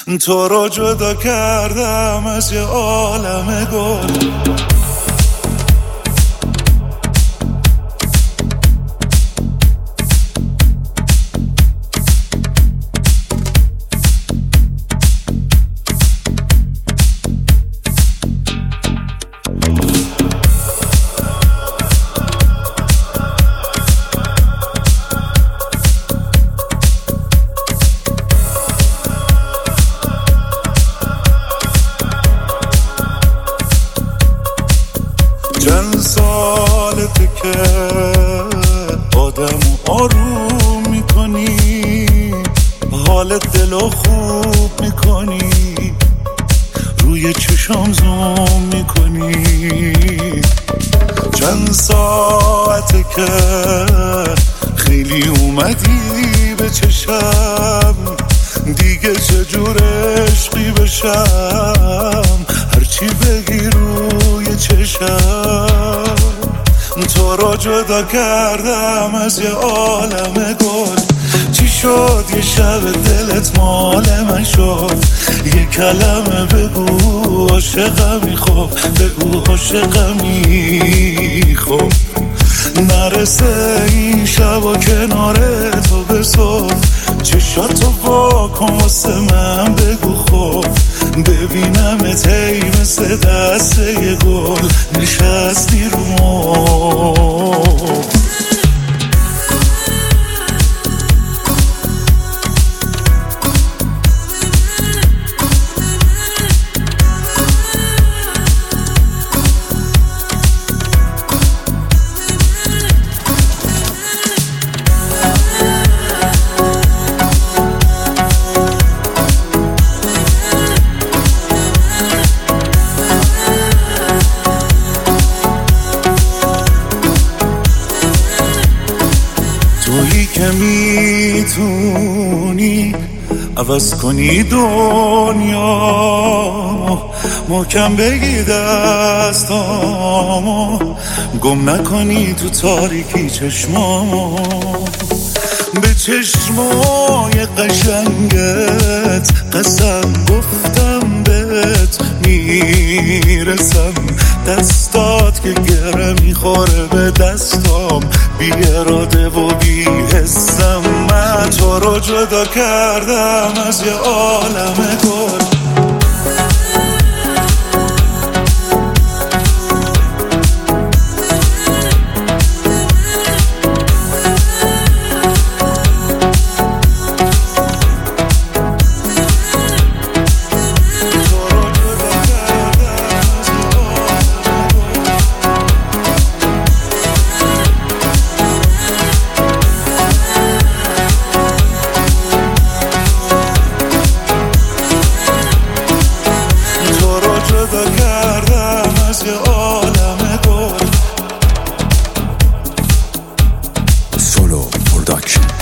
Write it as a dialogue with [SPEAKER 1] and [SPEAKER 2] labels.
[SPEAKER 1] تو رو جدا کردم از یه عالم گل. چند سالته که آدمو آروم میکنی، حال دلو خوب میکنی، روی چشام زوم میکنی. چند ساعته که خیلی اومدی به چشم، دیگه چجور عشقی بشم، هرچی بگی روی چشم. تو رو جدا کردم از یه عالم گل. چی شد یه شب دلت مال من شد؟ یه کلمه بگو عاشقمی، خب بگو عاشقمی، خب نرسه این شب و کنار تو به صبح. چشاتو با کن واسه من بگو، خب ببینمت هی مثل دسته یه گل نشستی رو مبل. تویی که میتونی عوض کنی دنیا، محکم بگی دستامو، گم نکنی تو تاریکی چشمامو. به چشمای قشنگت قسم گفتم بهت میرسم، دستات که گره میخوره به دستام، بی اراده و بی حسم. من تو رو جدا کردم از یه عالم گل. جدا کردم از یه عالم گل.
[SPEAKER 2] سولو پروداکشن.